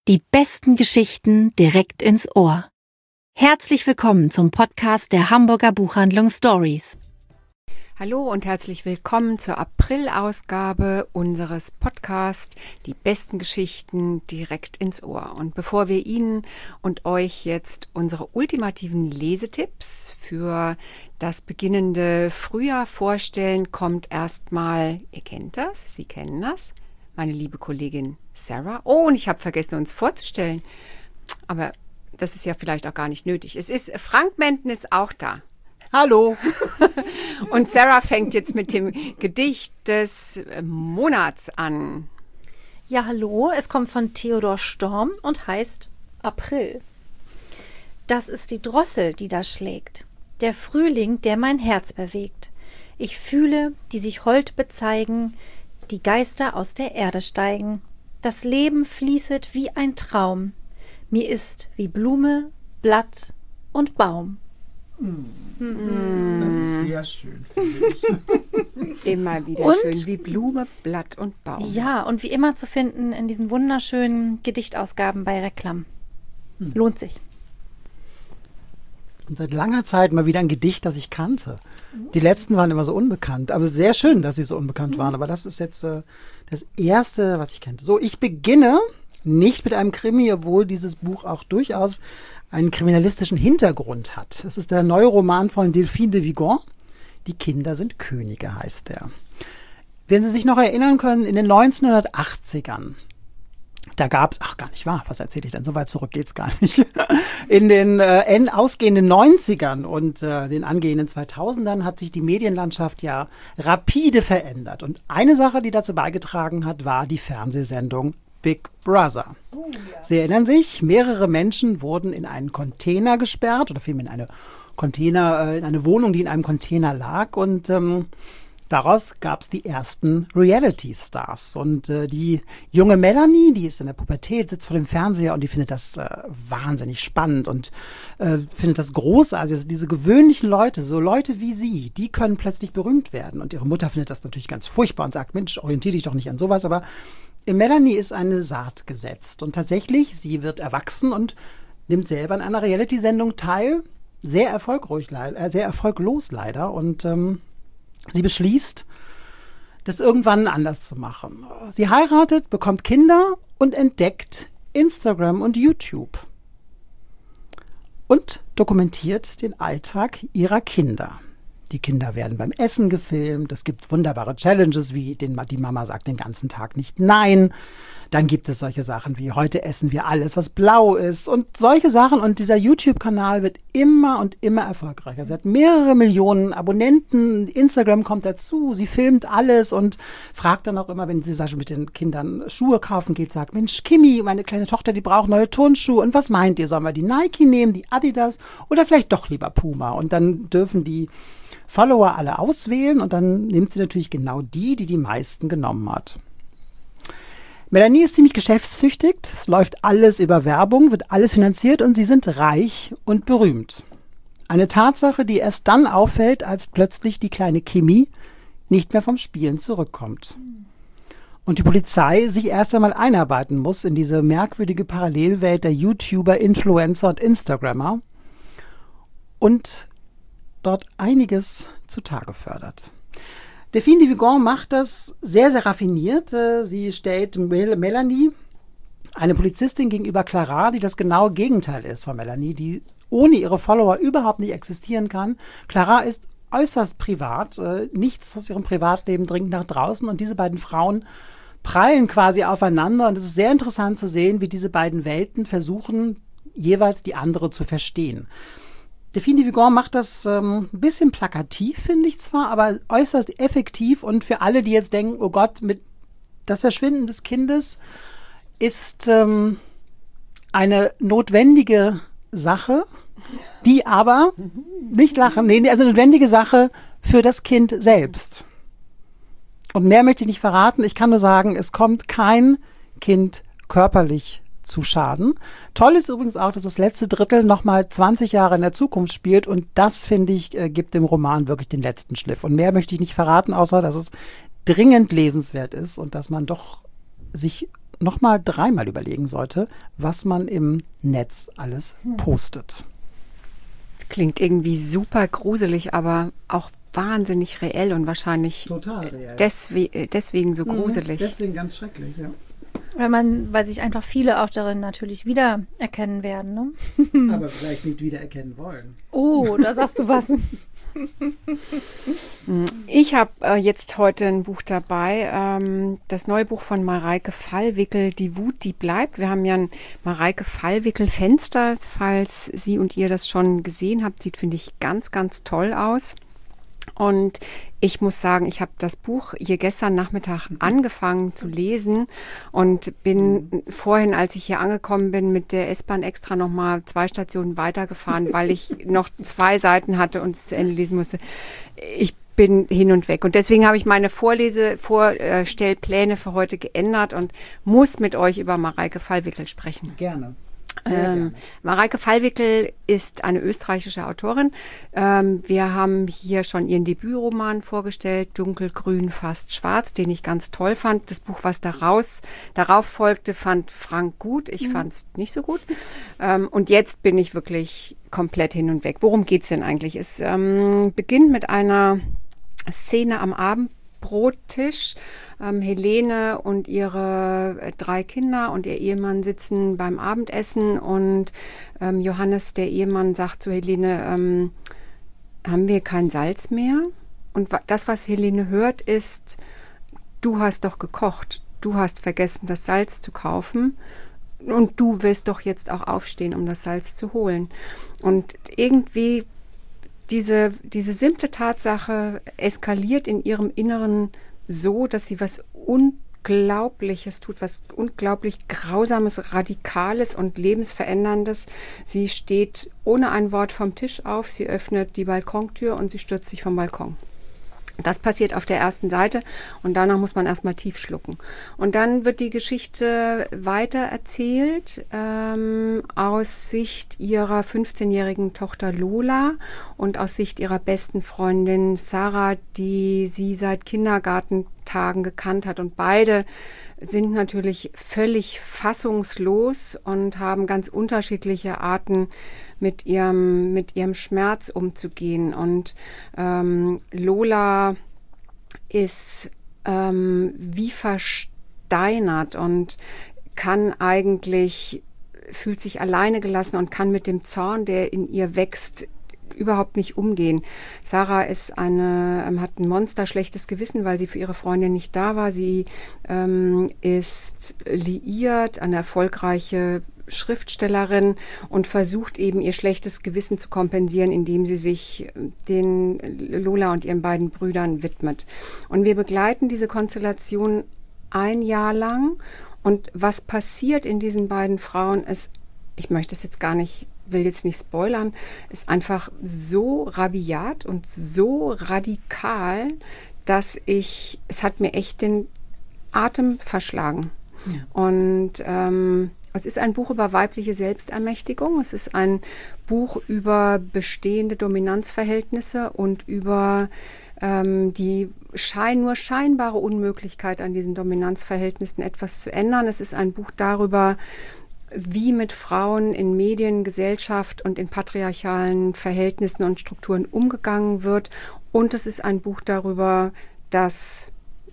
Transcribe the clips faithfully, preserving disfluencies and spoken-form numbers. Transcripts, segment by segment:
Die besten Geschichten direkt ins Ohr. Herzlich willkommen zum Podcast der Hamburger Buchhandlung Stories. Hallo und herzlich willkommen zur April-Ausgabe unseres Podcasts Die besten Geschichten direkt ins Ohr. Und bevor wir Ihnen und euch jetzt unsere ultimativen Lesetipps für das beginnende Frühjahr vorstellen, kommt erstmal, ihr kennt das, Sie kennen das, meine liebe Kollegin Sarah. Oh, und ich habe vergessen, uns vorzustellen. Aber das ist ja vielleicht auch gar nicht nötig. Es ist, Frank Menten ist auch da. Hallo. Und Sarah fängt jetzt mit dem Gedicht des Monats an. Ja, hallo. Es kommt von Theodor Storm und heißt April. Das ist die Drossel, die da schlägt. Der Frühling, der mein Herz bewegt. Ich fühle, die sich hold bezeigen, die Geister aus der Erde steigen. Das Leben fließet wie ein Traum. Mir ist wie Blume, Blatt und Baum. Das ist sehr schön, finde ich. Immer wieder Und? schön, wie Blume, Blatt und Baum. Ja, und wie immer zu finden in diesen wunderschönen Gedichtausgaben bei Reklam. Lohnt sich. Und seit langer Zeit mal wieder ein Gedicht, das ich kannte. Die letzten waren immer so unbekannt. Aber sehr schön, dass sie so unbekannt waren. Aber das ist jetzt äh, das erste, was ich kannte. So, ich beginne nicht mit einem Krimi, obwohl dieses Buch auch durchaus einen kriminalistischen Hintergrund hat. Es ist der neue Roman von Delphine de Vigan. Die Kinder sind Könige, heißt er. Wenn Sie sich noch erinnern können, in den neunzehnhundertachtzigern, da gab es, ach gar nicht wahr, was erzähle ich denn, so weit zurück geht's gar nicht, in den äh, ausgehenden neunzigern und äh, den angehenden zweitausendern hat sich die Medienlandschaft ja rapide verändert. Und eine Sache, die dazu beigetragen hat, war die Fernsehsendung Big Brother. Oh, ja. Sie erinnern sich, mehrere Menschen wurden in einen Container gesperrt oder vielmehr in eine Container, äh, in eine Wohnung, die in einem Container lag, und ähm, daraus gab es die ersten Reality-Stars. Und äh, die junge Melanie, die ist in der Pubertät, sitzt vor dem Fernseher und die findet das äh, wahnsinnig spannend und äh, findet das großartig. Also diese gewöhnlichen Leute, so Leute wie sie, die können plötzlich berühmt werden. Und ihre Mutter findet das natürlich ganz furchtbar und sagt, Mensch, orientier dich doch nicht an sowas. Aber in Melanie ist eine Saat gesetzt. Und tatsächlich, sie wird erwachsen und nimmt selber an einer Reality-Sendung teil. Sehr erfolgreich, äh, sehr erfolglos leider. Und ähm, sie beschließt, das irgendwann anders zu machen. Sie heiratet, bekommt Kinder und entdeckt Instagram und YouTube. Und dokumentiert den Alltag ihrer Kinder. Die Kinder werden beim Essen gefilmt. Es gibt wunderbare Challenges, wie den, die Mama sagt den ganzen Tag nicht nein. Dann gibt es solche Sachen wie, heute essen wir alles, was blau ist, und solche Sachen. Und dieser YouTube-Kanal wird immer und immer erfolgreicher. Sie hat mehrere Millionen Abonnenten. Instagram kommt dazu. Sie filmt alles und fragt dann auch immer, wenn sie zum Beispiel mit den Kindern Schuhe kaufen geht, sagt, Mensch, Kimi, meine kleine Tochter, die braucht neue Turnschuhe. Und was meint ihr? Sollen wir die Nike nehmen, die Adidas oder vielleicht doch lieber Puma? Und dann dürfen die Follower alle auswählen und dann nimmt sie natürlich genau die, die die meisten genommen hat. Melanie ist ziemlich geschäftstüchtig, es läuft alles über Werbung, wird alles finanziert und sie sind reich und berühmt. Eine Tatsache, die erst dann auffällt, als plötzlich die kleine Kimi nicht mehr vom Spielen zurückkommt. Und die Polizei sich erst einmal einarbeiten muss in diese merkwürdige Parallelwelt der YouTuber, Influencer und Instagrammer und dort einiges zutage fördert. Delphine de Vigan macht das sehr, sehr raffiniert. Sie stellt Mel- Melanie, eine Polizistin, gegenüber Clara, die das genaue Gegenteil ist von Melanie, die ohne ihre Follower überhaupt nicht existieren kann. Clara ist äußerst privat, nichts aus ihrem Privatleben dringt nach draußen, und diese beiden Frauen prallen quasi aufeinander, und es ist sehr interessant zu sehen, wie diese beiden Welten versuchen, jeweils die andere zu verstehen. Delphine de Vigan macht das ähm, ein bisschen plakativ, finde ich zwar, aber äußerst effektiv. Und für alle, die jetzt denken, oh Gott, mit das Verschwinden des Kindes ist ähm, eine notwendige Sache, die aber, nicht lachen, nee, also eine notwendige Sache für das Kind selbst. Und mehr möchte ich nicht verraten. Ich kann nur sagen, es kommt kein Kind körperlich zu Schaden. Toll ist übrigens auch, dass das letzte Drittel nochmal zwanzig Jahre in der Zukunft spielt, und das, finde ich, äh, gibt dem Roman wirklich den letzten Schliff. Und mehr möchte ich nicht verraten, außer dass es dringend lesenswert ist und dass man doch sich nochmal dreimal überlegen sollte, was man im Netz alles postet. Klingt irgendwie super gruselig, aber auch wahnsinnig reell und wahrscheinlich Total reell. Deswe- deswegen so gruselig. Deswegen ganz schrecklich, ja. Weil man, weil sich einfach viele auch darin natürlich wiedererkennen werden. Ne? Aber vielleicht nicht wiedererkennen wollen. Oh, da sagst du was. Ich habe äh, jetzt heute ein Buch dabei, ähm, das neue Buch von Mareike Fallwickel, Die Wut, die bleibt. Wir haben ja ein Mareike Fallwickel-Fenster, falls Sie und ihr das schon gesehen habt. Sieht, finde ich, ganz, ganz toll aus. Und ich muss sagen, ich habe das Buch hier gestern Nachmittag angefangen zu lesen und bin mhm. vorhin, als ich hier angekommen bin, mit der S-Bahn extra nochmal zwei Stationen weitergefahren, weil ich noch zwei Seiten hatte und es zu Ende lesen musste. Ich bin hin und weg. Und deswegen habe ich meine Vorlese, Vorstellpläne für heute geändert und muss mit euch über Mareike Fallwickel sprechen. Gerne. Ähm, Mareike Fallwickel ist eine österreichische Autorin. Ähm, wir haben hier schon ihren Debütroman vorgestellt, Dunkelgrün, fast schwarz, den ich ganz toll fand. Das Buch, was daraus, darauf folgte, fand Frank gut. Ich mhm. fand es nicht so gut. Ähm, und jetzt bin ich wirklich komplett hin und weg. Worum geht's denn eigentlich? Es ähm, beginnt mit einer Szene am Abend. Brottisch. Ähm, Helene und ihre äh, drei Kinder und ihr Ehemann sitzen beim Abendessen und ähm, Johannes, der Ehemann, sagt zu Helene, ähm, haben wir kein Salz mehr? Und wa- das, was Helene hört, ist, du hast doch gekocht, du hast vergessen, das Salz zu kaufen und du wirst doch jetzt auch aufstehen, um das Salz zu holen. Und irgendwie Diese, diese simple Tatsache eskaliert in ihrem Inneren so, dass sie was Unglaubliches tut, was unglaublich Grausames, Radikales und Lebensveränderndes. Sie steht ohne ein Wort vom Tisch auf, sie öffnet die Balkontür und sie stürzt sich vom Balkon. Das passiert auf der ersten Seite und danach muss man erstmal tief schlucken. Und dann wird die Geschichte weiter erzählt ähm, aus Sicht ihrer fünfzehnjährigen Tochter Lola und aus Sicht ihrer besten Freundin Sarah, die sie seit Kindergartentagen gekannt hat. Und beide sind natürlich völlig fassungslos und haben ganz unterschiedliche Arten, mit ihrem, mit ihrem Schmerz umzugehen. Und ähm, Lola ist ähm, wie versteinert und kann eigentlich, fühlt sich alleine gelassen und kann mit dem Zorn, der in ihr wächst, überhaupt nicht umgehen. Sarah ist eine, ähm, hat ein monsterschlechtes Gewissen, weil sie für ihre Freundin nicht da war. Sie ähm, ist liiert, eine erfolgreiche Schriftstellerin und versucht eben ihr schlechtes Gewissen zu kompensieren, indem sie sich den Lola und ihren beiden Brüdern widmet. Und wir begleiten diese Konstellation ein Jahr lang. Und was passiert in diesen beiden Frauen ist, ich möchte es jetzt gar nicht, will jetzt nicht spoilern, ist einfach so rabiat und so radikal, dass ich, es hat mir echt den Atem verschlagen. Ja. Und ähm, es ist ein Buch über weibliche Selbstermächtigung. Es ist ein Buch über bestehende Dominanzverhältnisse und über ähm, die schein, nur scheinbare Unmöglichkeit, an diesen Dominanzverhältnissen etwas zu ändern. Es ist ein Buch darüber, wie mit Frauen in Medien, Gesellschaft und in patriarchalen Verhältnissen und Strukturen umgegangen wird. Und es ist ein Buch darüber, dass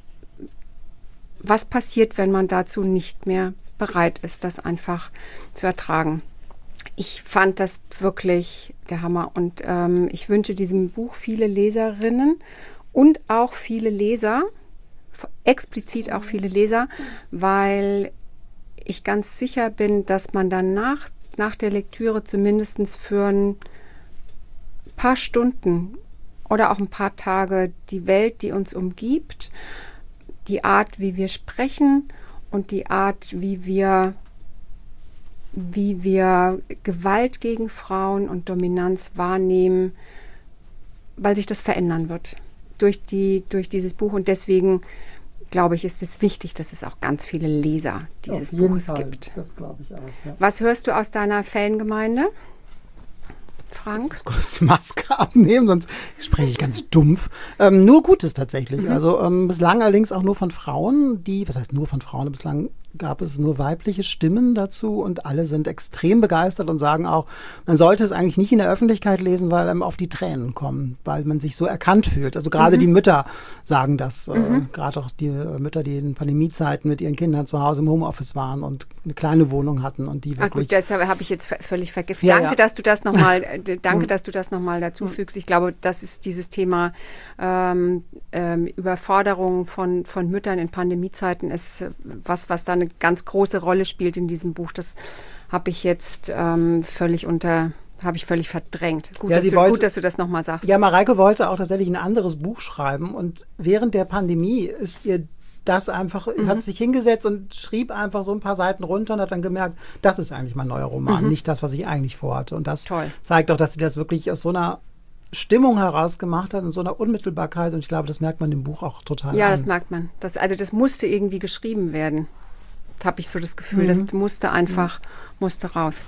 was passiert, wenn man dazu nicht mehr bereit ist, das einfach zu ertragen. Ich fand das wirklich der Hammer und ähm, ich wünsche diesem Buch viele Leserinnen und auch viele Leser, explizit auch viele Leser, weil ich ganz sicher bin, dass man danach, nach der Lektüre zumindest für ein paar Stunden oder auch ein paar Tage die Welt, die uns umgibt, die Art, wie wir sprechen und die Art, wie wir, wie wir Gewalt gegen Frauen und Dominanz wahrnehmen, weil sich das verändern wird durch, die, durch dieses Buch. Und deswegen glaube ich, ist es wichtig, dass es auch ganz viele Leser dieses Buches gibt. Das glaube ich auch. Ja. Was hörst du aus deiner Fangemeinde? Frank? Kurz die Maske abnehmen, sonst spreche ich ganz dumpf. Ähm, nur Gutes tatsächlich. Mhm. Also ähm, bislang allerdings auch nur von Frauen, die, was heißt nur von Frauen, bislang gab es nur weibliche Stimmen dazu und alle sind extrem begeistert und sagen auch, man sollte es eigentlich nicht in der Öffentlichkeit lesen, weil einem auf die Tränen kommen, weil man sich so erkannt fühlt. Also gerade mhm. die Mütter sagen das, mhm. äh, gerade auch die äh, Mütter, die in Pandemiezeiten mit ihren Kindern zu Hause im Homeoffice waren und eine kleine Wohnung hatten und die wirklich... Ah gut, das habe ich jetzt völlig vergessen. Ja, danke, ja. dass du das nochmal, danke, dass du das nochmal dazu fügst. Ich glaube, das ist dieses Thema ähm, ähm, Überforderung von, von Müttern in Pandemiezeiten ist was, was da eine ganz große Rolle spielt in diesem Buch. Das habe ich jetzt ähm, völlig unter, habe ich völlig verdrängt. Gut, ja, dass, du, wollte, gut dass du das nochmal sagst. Ja, Mareike wollte auch tatsächlich ein anderes Buch schreiben und während der Pandemie ist ihr das einfach, mhm. hat sich hingesetzt und schrieb einfach so ein paar Seiten runter und hat dann gemerkt, das ist eigentlich mein neuer Roman, mhm. nicht das, was ich eigentlich vorhatte. Und das Toll. zeigt auch, dass sie das wirklich aus so einer Stimmung heraus gemacht hat und so einer Unmittelbarkeit. Und ich glaube, das merkt man im Buch auch total Ja, an. das merkt man. Das, also das musste irgendwie geschrieben werden. Da habe ich so das Gefühl, mhm. das musste einfach, mhm. musste raus.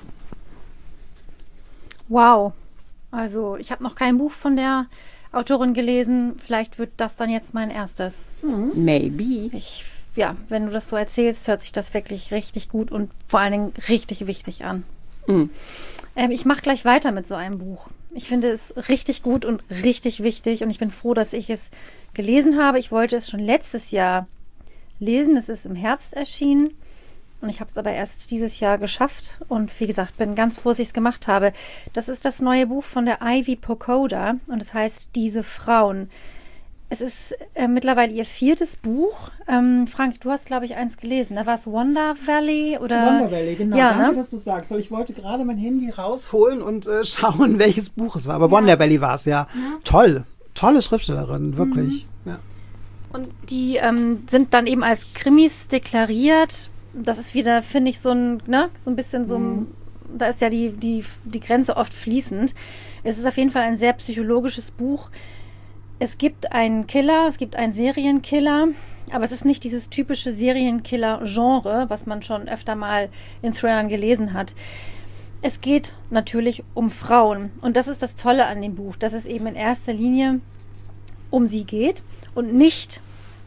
Wow. Also ich habe noch kein Buch von der Autorin gelesen. Vielleicht wird das dann jetzt mein erstes. Mhm. Maybe. Ich, ja, wenn du das so erzählst, hört sich das wirklich richtig gut und vor allen Dingen richtig wichtig an. Mhm. Ähm, ich mache gleich weiter mit so einem Buch. Ich finde es richtig gut und richtig wichtig und ich bin froh, dass ich es gelesen habe. Ich wollte es schon letztes Jahr lesen. Es ist im Herbst erschienen und ich habe es aber erst dieses Jahr geschafft und wie gesagt, bin ganz froh, dass ich es gemacht habe. Das ist das neue Buch von der Ivy Pochoda und es heißt Diese Frauen. Es ist äh, mittlerweile ihr viertes Buch. Ähm, Frank, du hast, glaube ich, eins gelesen. Da war es Wonder Valley oder? Wonder Valley, genau. Ja, Danke, ne? dass du sagst, weil ich wollte gerade mein Handy rausholen und äh, schauen, welches Buch es war. Aber ja. Wonder Valley war es, ja. ja. Toll. Tolle Schriftstellerin, wirklich. Mhm. Ja. Und die ähm, sind dann eben als Krimis deklariert. Das ist wieder, finde ich, so ein, ne, so ein bisschen so ein, mhm. da ist ja die, die, die Grenze oft fließend. Es ist auf jeden Fall ein sehr psychologisches Buch. Es gibt einen Killer, es gibt einen Serienkiller, aber es ist nicht dieses typische Serienkiller-Genre, was man schon öfter mal in Thrillern gelesen hat. Es geht natürlich um Frauen und das ist das Tolle an dem Buch, dass es eben in erster Linie um sie geht und nicht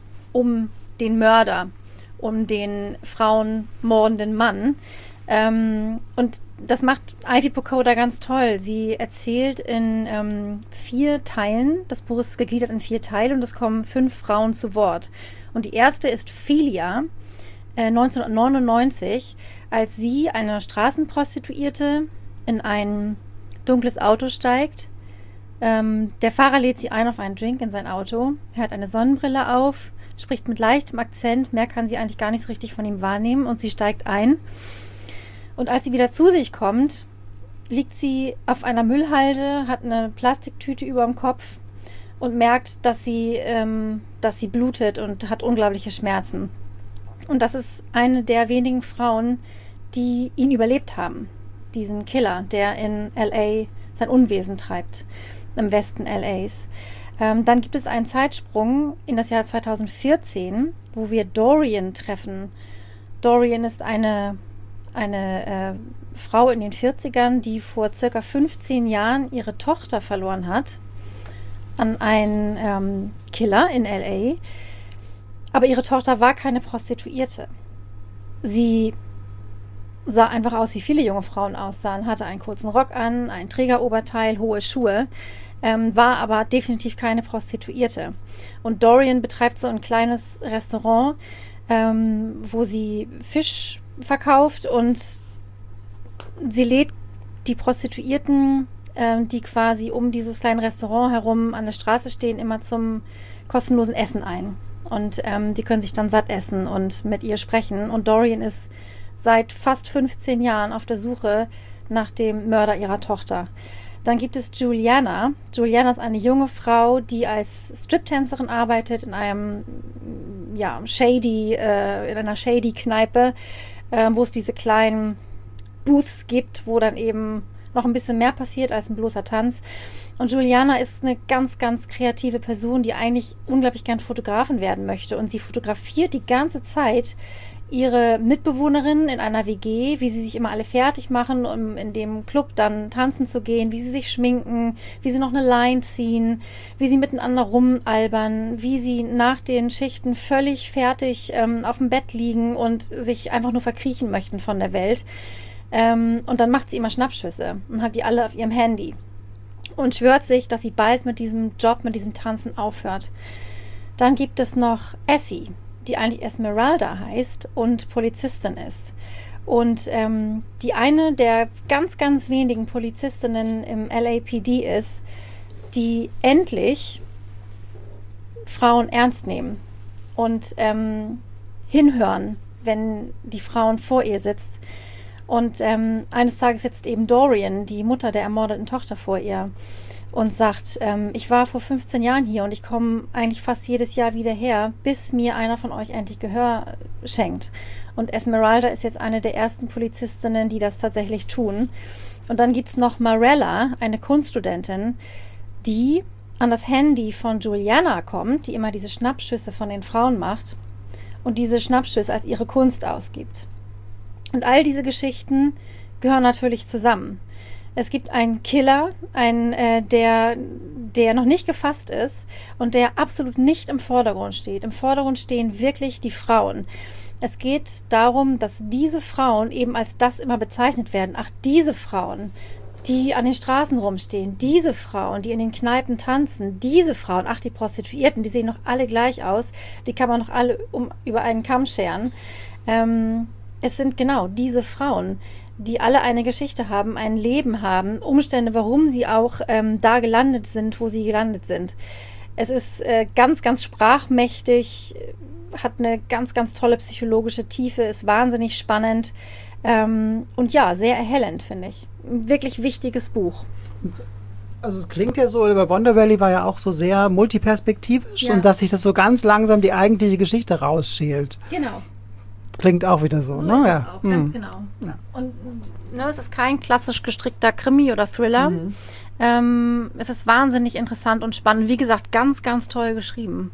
um den Mörder, um den frauenmordenden Mann. Ähm, und das macht Ivy Pochoda ganz toll. Sie erzählt in ähm, vier Teilen, das Buch ist gegliedert in vier Teile und es kommen fünf Frauen zu Wort. Und die erste ist Felia, äh, neunzehnhundertneunundneunzig, als sie, eine Straßenprostituierte, in ein dunkles Auto steigt. Ähm, der Fahrer lädt sie ein auf einen Drink in sein Auto. Er hat eine Sonnenbrille auf, spricht mit leichtem Akzent, mehr kann sie eigentlich gar nicht so richtig von ihm wahrnehmen und sie steigt ein. Und als sie wieder zu sich kommt, liegt sie auf einer Müllhalde, hat eine Plastiktüte über dem Kopf und merkt, dass sie, ähm, dass sie blutet und hat unglaubliche Schmerzen. Und das ist eine der wenigen Frauen, die ihn überlebt haben. Diesen Killer, der in L A sein Unwesen treibt, im Westen L As. Ähm, dann gibt es einen Zeitsprung in das Jahr zweitausendvierzehn, wo wir Dorian treffen. Dorian ist eine eine äh, Frau in den vierzigern, die vor circa fünfzehn Jahren ihre Tochter verloren hat an einen ähm, Killer in L A. Aber ihre Tochter war keine Prostituierte. Sie sah einfach aus, wie viele junge Frauen aussahen, hatte einen kurzen Rock an, ein Trägeroberteil, hohe Schuhe, ähm, war aber definitiv keine Prostituierte. Und Dorian betreibt so ein kleines Restaurant, ähm, wo sie Fisch verkauft und sie lädt die Prostituierten, äh, die quasi um dieses kleine Restaurant herum an der Straße stehen, immer zum kostenlosen Essen ein. Und ähm, die können sich dann satt essen und mit ihr sprechen. Und Dorian ist seit fast fünfzehn Jahren auf der Suche nach dem Mörder ihrer Tochter. Dann gibt es Juliana. Juliana ist eine junge Frau, die als Striptänzerin arbeitet in einem, ja, shady, äh, in einer shady Kneipe, äh, wo es diese kleinen Booths gibt, wo dann eben noch ein bisschen mehr passiert als ein bloßer Tanz. Und Juliana ist eine ganz, ganz kreative Person, die eigentlich unglaublich gern Fotografin werden möchte. Und sie fotografiert die ganze Zeit ihre Mitbewohnerinnen in einer W G, wie sie sich immer alle fertig machen, um in dem Club dann tanzen zu gehen, wie sie sich schminken, wie sie noch eine Line ziehen, wie sie miteinander rumalbern, wie sie nach den Schichten völlig fertig ähm, auf dem Bett liegen und sich einfach nur verkriechen möchten von der Welt. Ähm, und dann macht sie immer Schnappschüsse und hat die alle auf ihrem Handy und schwört sich, dass sie bald mit diesem Job, mit diesem Tanzen aufhört. Dann gibt es noch Essie, die eigentlich Esmeralda heißt und Polizistin ist. Und ähm, die eine der ganz, ganz wenigen Polizistinnen im L A P D ist, die endlich Frauen ernst nehmen und ähm, hinhören, wenn die Frauen vor ihr sitzt. Und ähm, eines Tages sitzt eben Dorian, die Mutter der ermordeten Tochter, vor ihr und sagt, ähm, ich war vor fünfzehn Jahren hier und ich komme eigentlich fast jedes Jahr wieder her, bis mir einer von euch endlich Gehör schenkt. Und Esmeralda ist jetzt eine der ersten Polizistinnen, die das tatsächlich tun. Und dann gibt es noch Marella, eine Kunststudentin, die an das Handy von Juliana kommt, die immer diese Schnappschüsse von den Frauen macht und diese Schnappschüsse als ihre Kunst ausgibt. Und all diese Geschichten gehören natürlich zusammen. Es gibt einen Killer, einen, äh, der, der noch nicht gefasst ist und der absolut nicht im Vordergrund steht. Im Vordergrund stehen wirklich die Frauen. Es geht darum, dass diese Frauen eben als das immer bezeichnet werden. Ach, diese Frauen, die an den Straßen rumstehen, diese Frauen, die in den Kneipen tanzen, diese Frauen, ach, die Prostituierten, die sehen noch alle gleich aus, die kann man noch alle um, über einen Kamm scheren. Ähm, es sind genau diese Frauen, die alle eine Geschichte haben, ein Leben haben, Umstände, warum sie auch ähm, da gelandet sind, wo sie gelandet sind. Es ist äh, ganz, ganz sprachmächtig, hat eine ganz, ganz tolle psychologische Tiefe, ist wahnsinnig spannend ähm, und ja, sehr erhellend, finde ich. Ein wirklich wichtiges Buch. Also es klingt ja so, über Wonder Valley war ja auch so sehr multiperspektivisch Ja. und dass sich das so ganz langsam die eigentliche Geschichte rausschält. Genau. Klingt auch wieder so, So ne? ist Ja. es auch, ganz Hm. genau. Ja. Und ne, es ist kein klassisch gestrickter Krimi oder Thriller. Mhm. Ähm, es ist wahnsinnig interessant und spannend. Wie gesagt, ganz, ganz toll geschrieben.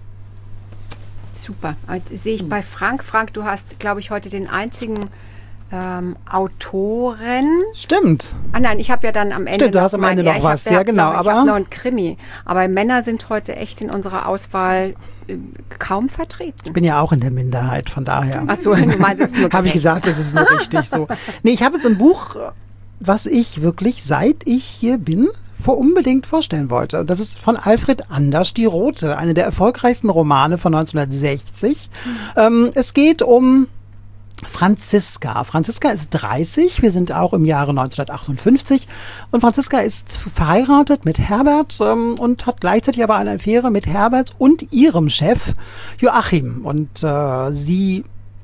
Super. Jetzt sehe ich bei Frank. Frank, du hast, glaube ich, heute den einzigen ähm, Autoren. Stimmt. Ah nein, ich habe ja dann am Ende Stimmt, du noch hast am mein- Ende ja, noch ich was. hab- Ja, genau, Ich aber- habe noch einen Krimi. Aber Männer sind heute echt in unserer Auswahl äh, kaum vertreten. Ich bin ja auch in der Minderheit, von daher. Ach so, du meinst es nur Habe ich gerecht. gesagt, das ist nur richtig so. Nee, ich habe jetzt ein Buch, was ich wirklich, seit ich hier bin, vor unbedingt vorstellen wollte. Und das ist von Alfred Anders, Die Rote, eine der erfolgreichsten Romane von neunzehnhundertsechzig. Mhm. Ähm, es geht um Franziska. Franziska ist dreißig, wir sind auch im Jahre neunzehnhundertachtundfünfzig und Franziska ist verheiratet mit Herbert ähm, und hat gleichzeitig aber eine Affäre mit Herberts und ihrem Chef Joachim und äh, sie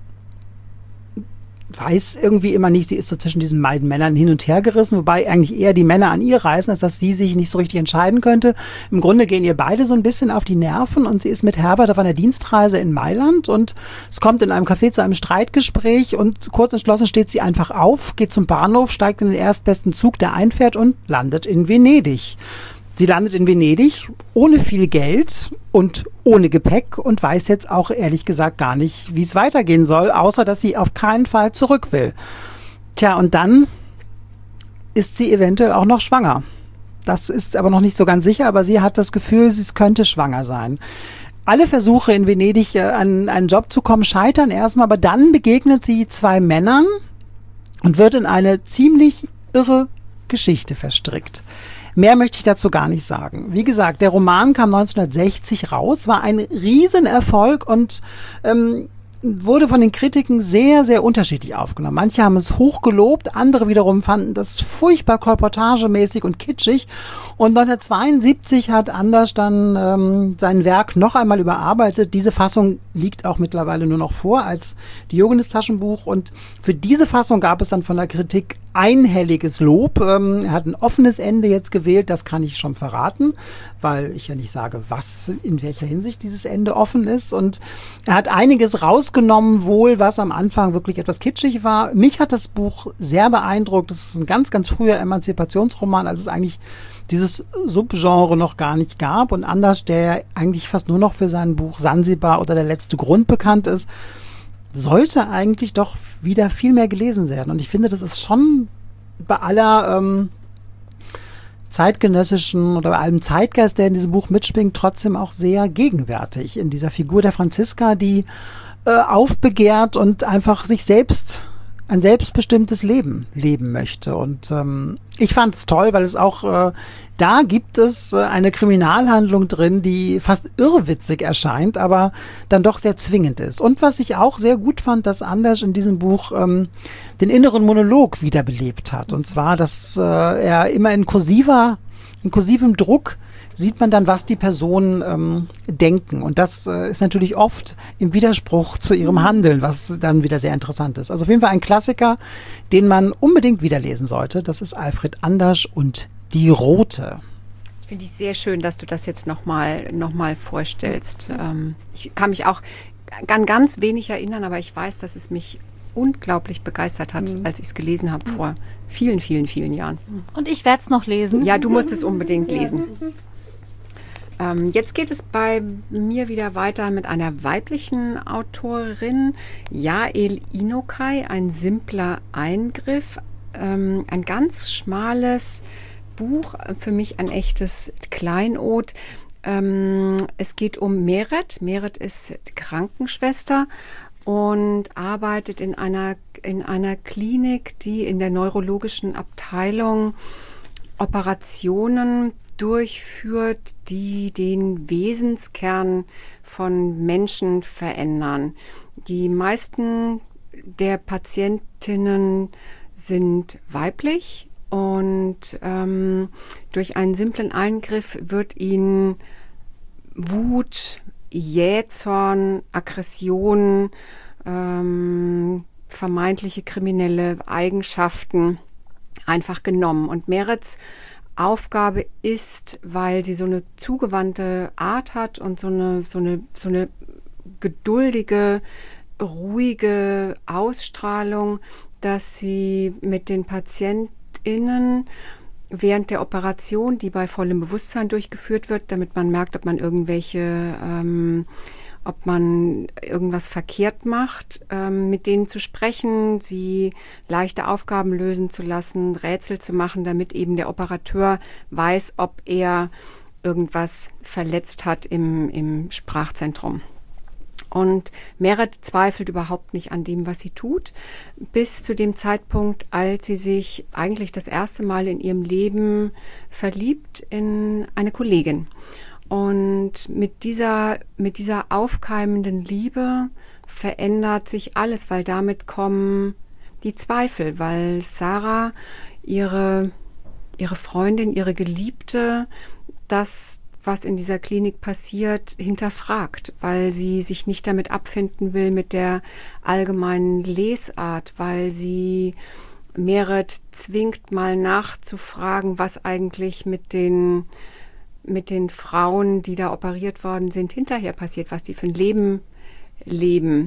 weiß irgendwie immer nicht, sie ist so zwischen diesen beiden Männern hin und her gerissen, wobei eigentlich eher die Männer an ihr reißen, als dass sie sich nicht so richtig entscheiden könnte. Im Grunde gehen ihr beide so ein bisschen auf die Nerven und sie ist mit Herbert auf einer Dienstreise in Mailand und es kommt in einem Café zu einem Streitgespräch und kurz entschlossen steht sie einfach auf, geht zum Bahnhof, steigt in den erstbesten Zug, der einfährt und landet in Venedig. Sie landet in Venedig ohne viel Geld und ohne Gepäck und weiß jetzt auch ehrlich gesagt gar nicht, wie es weitergehen soll, außer dass sie auf keinen Fall zurück will. Tja, und dann ist sie eventuell auch noch schwanger. Das ist aber noch nicht so ganz sicher, aber sie hat das Gefühl, sie könnte schwanger sein. Alle Versuche in Venedig an einen Job zu kommen scheitern erstmal, aber dann begegnet sie zwei Männern und wird in eine ziemlich irre Geschichte verstrickt. Mehr möchte ich dazu gar nicht sagen. Wie gesagt, der Roman kam neunzehnhundertsechzig raus, war ein Riesenerfolg und ähm, wurde von den Kritiken sehr, sehr unterschiedlich aufgenommen. Manche haben es hoch gelobt, andere wiederum fanden das furchtbar kolportagemäßig und kitschig. Und neunzehnhundertzweiundsiebzig hat Anders dann ähm, sein Werk noch einmal überarbeitet. Diese Fassung liegt auch mittlerweile nur noch vor als Diogenes-Taschenbuch. Und für diese Fassung gab es dann von der Kritik einhelliges Lob. Ähm, er hat ein offenes Ende jetzt gewählt, das kann ich schon verraten, weil ich ja nicht sage, was, in welcher Hinsicht dieses Ende offen ist. Und er hat einiges rausgenommen, wohl, was am Anfang wirklich etwas kitschig war. Mich hat das Buch sehr beeindruckt. Das ist ein ganz, ganz früher Emanzipationsroman, als es eigentlich dieses Subgenre noch gar nicht gab. Und Anders, der eigentlich fast nur noch für sein Buch Sansibar oder Der letzte Grund bekannt ist, sollte eigentlich doch wieder viel mehr gelesen werden. Und ich finde, das ist schon bei aller ähm, zeitgenössischen oder bei allem Zeitgeist, der in diesem Buch mitschwingt, trotzdem auch sehr gegenwärtig in dieser Figur der Franziska, die äh, aufbegehrt und einfach sich selbst ein selbstbestimmtes Leben leben möchte. Und ähm, ich fand es toll, weil es auch, äh, da gibt es äh, eine Kriminalhandlung drin, die fast irrwitzig erscheint, aber dann doch sehr zwingend ist. Und was ich auch sehr gut fand, dass Anders in diesem Buch ähm, den inneren Monolog wiederbelebt hat. Und zwar, dass äh, er immer in kursiver, in kursivem Druck sieht man dann, was die Personen ähm, denken. Und das äh, ist natürlich oft im Widerspruch zu ihrem Handeln, was dann wieder sehr interessant ist. Also auf jeden Fall ein Klassiker, den man unbedingt wieder lesen sollte. Das ist Alfred Anders und Die Rote. Finde ich sehr schön, dass du das jetzt nochmal noch mal vorstellst. Ähm, ich kann mich auch an ganz wenig erinnern, aber ich weiß, dass es mich unglaublich begeistert hat, mhm. als ich es gelesen habe vor vielen, vielen, vielen Jahren. Und ich werde es noch lesen. Ja, du musst es unbedingt lesen. Ähm, jetzt geht es bei mir wieder weiter mit einer weiblichen Autorin, Yael Inokai, ein simpler Eingriff. Ähm, ein ganz schmales Buch, für mich ein echtes Kleinod. Ähm, es geht um Meret. Meret ist Krankenschwester und arbeitet in einer, in einer Klinik, die in der neurologischen Abteilung Operationen durchführt, die den Wesenskern von Menschen verändern. Die meisten der Patientinnen sind weiblich und ähm, durch einen simplen Eingriff wird ihnen Wut, Jähzorn, Aggression, ähm, vermeintliche kriminelle Eigenschaften einfach genommen. Und Merets Aufgabe ist, weil sie so eine zugewandte Art hat und so eine, so eine, so eine geduldige, ruhige Ausstrahlung, dass sie mit den PatientInnen während der Operation, die bei vollem Bewusstsein durchgeführt wird, damit man merkt, ob man irgendwelche, ähm, ob man irgendwas verkehrt macht, ähm, mit denen zu sprechen, sie leichte Aufgaben lösen zu lassen, Rätsel zu machen, damit eben der Operateur weiß, ob er irgendwas verletzt hat im, im Sprachzentrum. Und Meret zweifelt überhaupt nicht an dem, was sie tut, bis zu dem Zeitpunkt, als sie sich eigentlich das erste Mal in ihrem Leben verliebt in eine Kollegin. Und mit dieser, mit dieser aufkeimenden Liebe verändert sich alles, weil damit kommen die Zweifel, weil Sarah, ihre, ihre Freundin, ihre Geliebte, das, was in dieser Klinik passiert, hinterfragt, weil sie sich nicht damit abfinden will mit der allgemeinen Lesart, weil sie Meret zwingt, mal nachzufragen, was eigentlich mit den, mit den Frauen, die da operiert worden sind, hinterher passiert, was sie für ein Leben leben.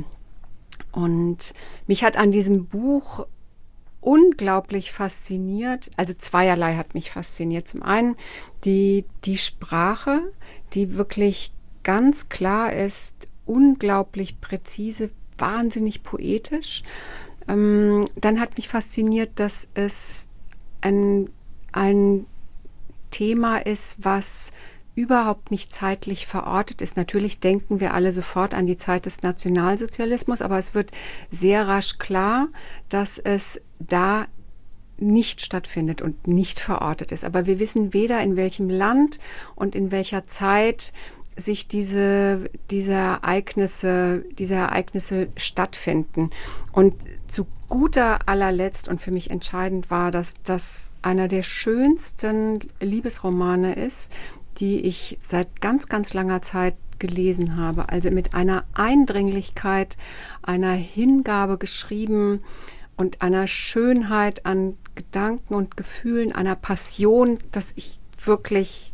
Und mich hat an diesem Buch unglaublich fasziniert, also zweierlei hat mich fasziniert. Zum einen die, die Sprache, die wirklich ganz klar ist, unglaublich präzise, wahnsinnig poetisch. Ähm, dann hat mich fasziniert, dass es ein, ein Thema ist, was überhaupt nicht zeitlich verortet ist. Natürlich denken wir alle sofort an die Zeit des Nationalsozialismus, aber es wird sehr rasch klar, dass es da nicht stattfindet und nicht verortet ist. Aber wir wissen weder, in welchem Land und in welcher Zeit sich diese, diese Ereignisse, diese Ereignisse stattfinden. Und zu guter allerletzt und für mich entscheidend war, dass das einer der schönsten Liebesromane ist, die ich seit ganz, ganz langer Zeit gelesen habe. Also mit einer Eindringlichkeit, einer Hingabe geschrieben und einer Schönheit an Gedanken und Gefühlen, einer Passion, dass ich wirklich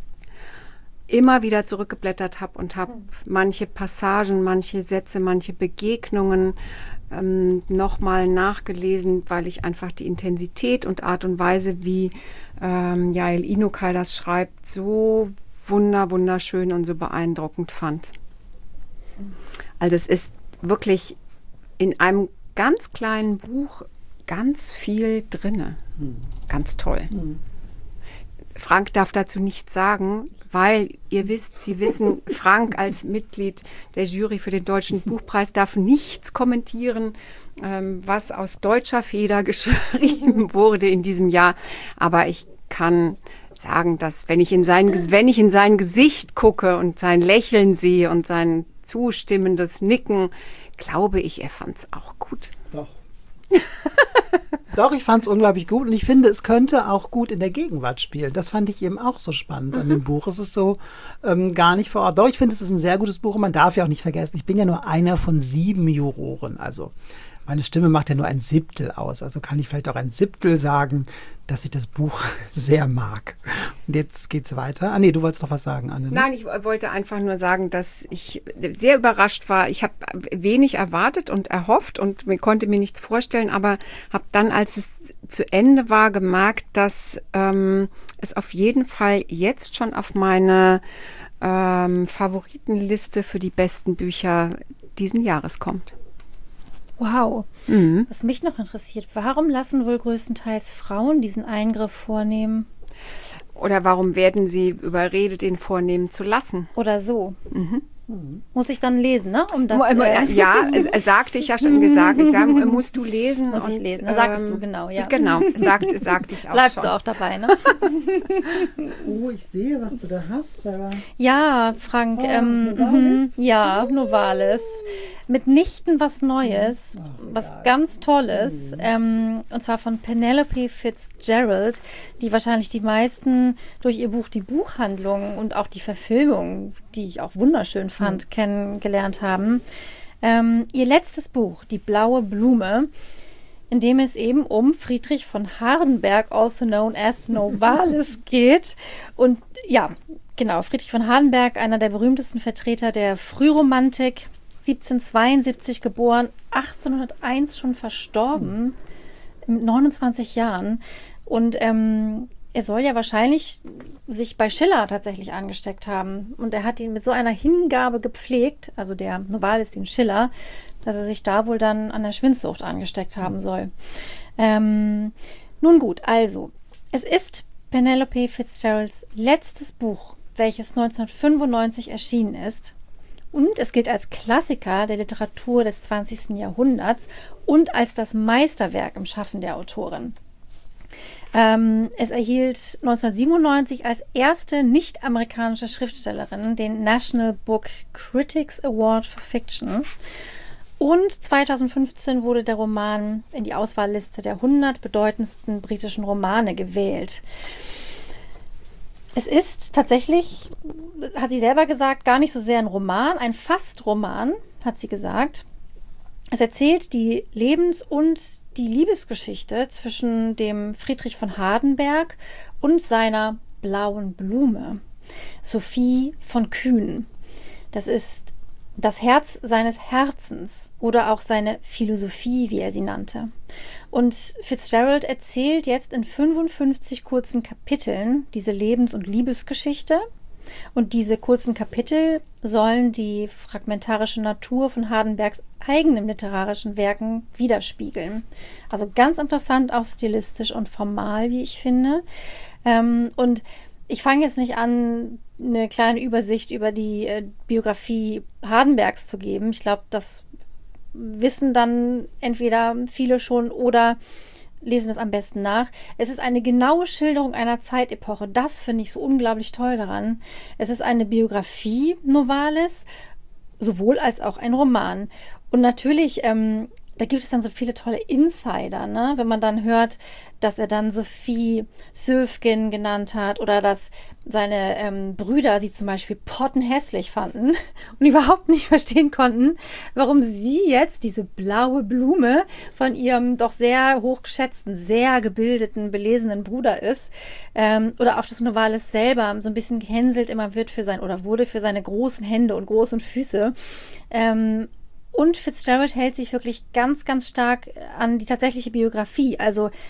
immer wieder zurückgeblättert habe und habe manche Passagen, manche Sätze, manche Begegnungen ähm, nochmal nachgelesen, weil ich einfach die Intensität und Art und Weise, wie ähm, Yael Inokai das schreibt, so wunder, wunderschön und so beeindruckend fand. Also es ist wirklich in einem ganz kleinen Buch ganz viel drinne. Hm. Ganz toll. Hm. Frank darf dazu nichts sagen, weil ihr wisst, Sie wissen, Frank als Mitglied der Jury für den Deutschen Buchpreis darf nichts kommentieren, ähm, was aus deutscher Feder geschrieben wurde in diesem Jahr. Aber ich kann sagen, dass wenn ich in sein, wenn ich in sein Gesicht gucke und sein Lächeln sehe und sein zustimmendes Nicken, glaube ich, er fand es auch gut. Doch. Doch, ich fand es unglaublich gut und ich finde, es könnte auch gut in der Gegenwart spielen. Das fand ich eben auch so spannend mhm. an dem Buch. Es ist so ähm, gar nicht vor Ort. Doch, ich finde, es ist ein sehr gutes Buch und man darf ja auch nicht vergessen, ich bin ja nur einer von sieben Juroren. Also meine Stimme macht ja nur ein Siebtel aus. Also kann ich vielleicht auch ein Siebtel sagen, dass ich das Buch sehr mag. Und jetzt geht's weiter. Ah nee, du wolltest noch was sagen, Anne. Ne? Nein, ich wollte einfach nur sagen, dass ich sehr überrascht war. Ich habe wenig erwartet und erhofft und mir konnte mir nichts vorstellen, aber habe dann, als es zu Ende war, gemerkt, dass ähm, es auf jeden Fall jetzt schon auf meine ähm, Favoritenliste für die besten Bücher diesen Jahres kommt. Wow. Mhm. Was mich noch interessiert, warum lassen wohl größtenteils Frauen diesen Eingriff vornehmen? Oder warum werden sie überredet, ihn vornehmen zu lassen? Oder so. Mhm. Mhm. Muss ich dann lesen, ne? Um das, äh, ja, äh, sagte ich ja schon gesagt. Ja, musst du lesen. Muss ich und, lesen. Ähm, sagtest du, genau, ja. Genau, sagt, sagte ich auch Bleibst schon. du auch dabei, ne? Oh, ich sehe, was du da hast, Sarah. Ja, Frank. Oh, ähm, Novalis? Ja, Novalis. Mitnichten was Neues, Ach, was geil. ganz Tolles. Mhm. Ähm, und zwar von Penelope Fitzgerald, die wahrscheinlich die meisten durch ihr Buch Die Buchhandlung und auch die Verfilmung, die ich auch wunderschön fand, mhm. kennengelernt haben. Ähm, ihr letztes Buch, Die blaue Blume, in dem es eben um Friedrich von Hardenberg, also known as Novalis, geht. Und ja, genau, Friedrich von Hardenberg, einer der berühmtesten Vertreter der Frühromantik, siebzehnhundertzweiundsiebzig geboren, achtzehnhunderteins schon verstorben, mit neunundzwanzig Jahren. Und ähm, er soll ja wahrscheinlich sich bei Schiller tatsächlich angesteckt haben. Und er hat ihn mit so einer Hingabe gepflegt, also der Novalis, den Schiller, dass er sich da wohl dann an der Schwindsucht angesteckt haben soll. Ähm, nun gut, also, es ist Penelope Fitzgeralds letztes Buch, welches neunzehnhundertfünfundneunzig erschienen ist. Und es gilt als Klassiker der Literatur des zwanzigsten Jahrhunderts und als das Meisterwerk im Schaffen der Autorin. Ähm, es erhielt neunzehnhundertsiebenundneunzig als erste nicht-amerikanische Schriftstellerin den National Book Critics Award for Fiction. Und zweitausendfünfzehn wurde der Roman in die Auswahlliste der hundert bedeutendsten britischen Romane gewählt. Es ist tatsächlich, hat sie selber gesagt, gar nicht so sehr ein Roman, ein Fast-Roman, hat sie gesagt. Es erzählt die Lebens- und die Liebesgeschichte zwischen dem Friedrich von Hardenberg und seiner blauen Blume, Sophie von Kühn. Das ist das Herz seines Herzens oder auch seine Philosophie, wie er sie nannte. Und Fitzgerald erzählt jetzt in fünfundfünfzig kurzen Kapiteln diese Lebens- und Liebesgeschichte. Und diese kurzen Kapitel sollen die fragmentarische Natur von Hardenbergs eigenen literarischen Werken widerspiegeln. Also ganz interessant, auch stilistisch und formal, wie ich finde. Ähm, und ich fange jetzt nicht an, eine kleine Übersicht über die äh, Biografie Hardenbergs zu geben. Ich glaube, das wissen dann entweder viele schon oder lesen das am besten nach. Es ist eine genaue Schilderung einer Zeitepoche. Das finde ich so unglaublich toll daran. Es ist eine Biografie Novalis, sowohl als auch ein Roman. Und natürlich, ähm, da gibt es dann so viele tolle Insider, ne? Wenn man dann hört, dass er dann Sophie Söfgen genannt hat oder dass seine ähm, Brüder sie zum Beispiel pottenhässlich fanden und überhaupt nicht verstehen konnten, warum sie jetzt diese blaue Blume von ihrem doch sehr hochgeschätzten, sehr gebildeten, belesenen Bruder ist. Ähm, oder auch, dass Novalis selber so ein bisschen gehänselt immer wird für sein oder wurde für seine großen Hände und großen Füße. Ähm, Und Fitzgerald hält sich wirklich ganz, ganz stark an die tatsächliche Biografie. Also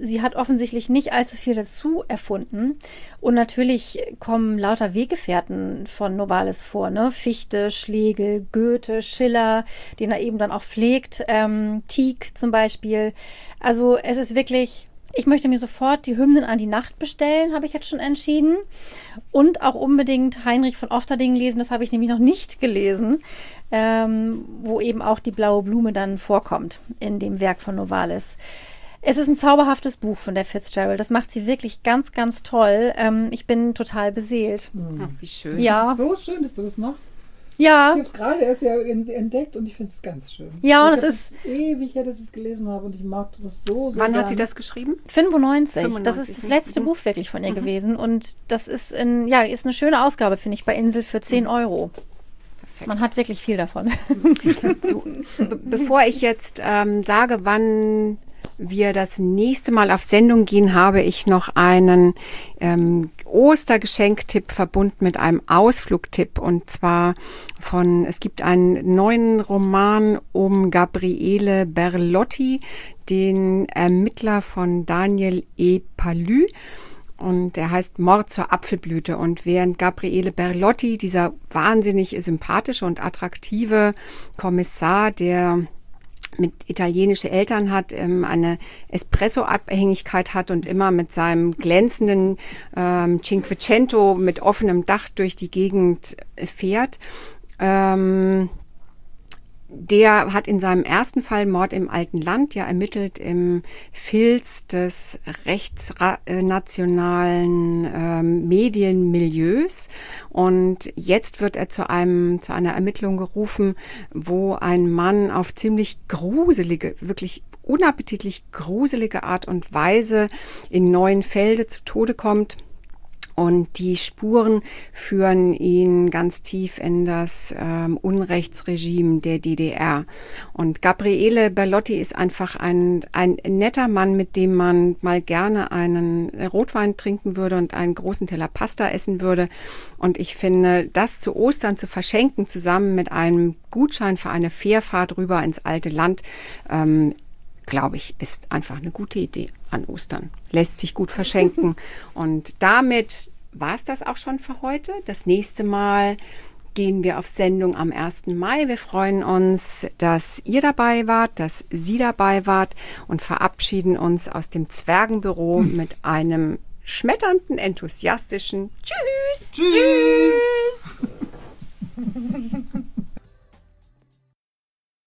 sie hat offensichtlich nicht allzu viel dazu erfunden. Und natürlich kommen lauter Weggefährten von Novalis vor, ne? Fichte, Schlegel, Goethe, Schiller, den er eben dann auch pflegt, ähm, Tieck zum Beispiel. Also es ist wirklich... Ich möchte mir sofort die Hymnen an die Nacht bestellen, habe ich jetzt schon entschieden. Und auch unbedingt Heinrich von Ofterdingen lesen, das habe ich nämlich noch nicht gelesen, ähm, wo eben auch die blaue Blume dann vorkommt in dem Werk von Novalis. Es ist ein zauberhaftes Buch von der Fitzgerald. Das macht sie wirklich ganz, ganz toll. Ähm, ich bin total beseelt. Ach, wie schön. Ja. So schön, dass du das machst. Ja. Ich habe es gerade erst ja entdeckt und ich finde es ganz schön. Ja, und es ist ewig her, dass ich es gelesen habe und ich mag das so, so Wann gerne. hat sie das geschrieben? fünfundneunzig. fünfundneunzig. Das ist das letzte Mhm. Buch wirklich von ihr mhm. gewesen. Und das ist, in, ja, ist eine schöne Ausgabe, finde ich, bei Insel für zehn Euro. Perfekt. Man hat wirklich viel davon. Du, be- bevor ich jetzt ähm, sage, wann wir das nächste Mal auf Sendung gehen, habe ich noch einen ähm, Ostergeschenktipp verbunden mit einem Ausflugtipp, und zwar von, es gibt einen neuen Roman um Gabriele Berlotti, den Ermittler von Daniel E. Palü. Und der heißt Mord zur Apfelblüte. Und während Gabriele Berlotti, dieser wahnsinnig sympathische und attraktive Kommissar, der mit italienische Eltern hat, ähm, eine Espresso-Abhängigkeit hat und immer mit seinem glänzenden ähm, Cinquecento mit offenem Dach durch die Gegend fährt. Ähm, Der hat in seinem ersten Fall Mord im alten Land ja ermittelt im Filz des rechtsnationalen ähm, Medienmilieus, und jetzt wird er zu einem zu einer Ermittlung gerufen, wo ein Mann auf ziemlich gruselige, wirklich unappetitlich gruselige Art und Weise in Neuenfelde zu Tode kommt. Und die Spuren führen ihn ganz tief in das ähm, Unrechtsregime der D D R. Und Gabriele Berlotti ist einfach ein, ein netter Mann, mit dem man mal gerne einen Rotwein trinken würde und einen großen Teller Pasta essen würde. Und ich finde, das zu Ostern zu verschenken, zusammen mit einem Gutschein für eine Fährfahrt rüber ins alte Land, ähm, glaube ich, ist einfach eine gute Idee an Ostern. Lässt sich gut verschenken. Und damit war es das auch schon für heute. Das nächste Mal gehen wir auf Sendung am ersten Mai. Wir freuen uns, dass ihr dabei wart, dass Sie dabei wart, und verabschieden uns aus dem Zwergenbüro mit einem schmetternden, enthusiastischen Tschüss! Tschüss!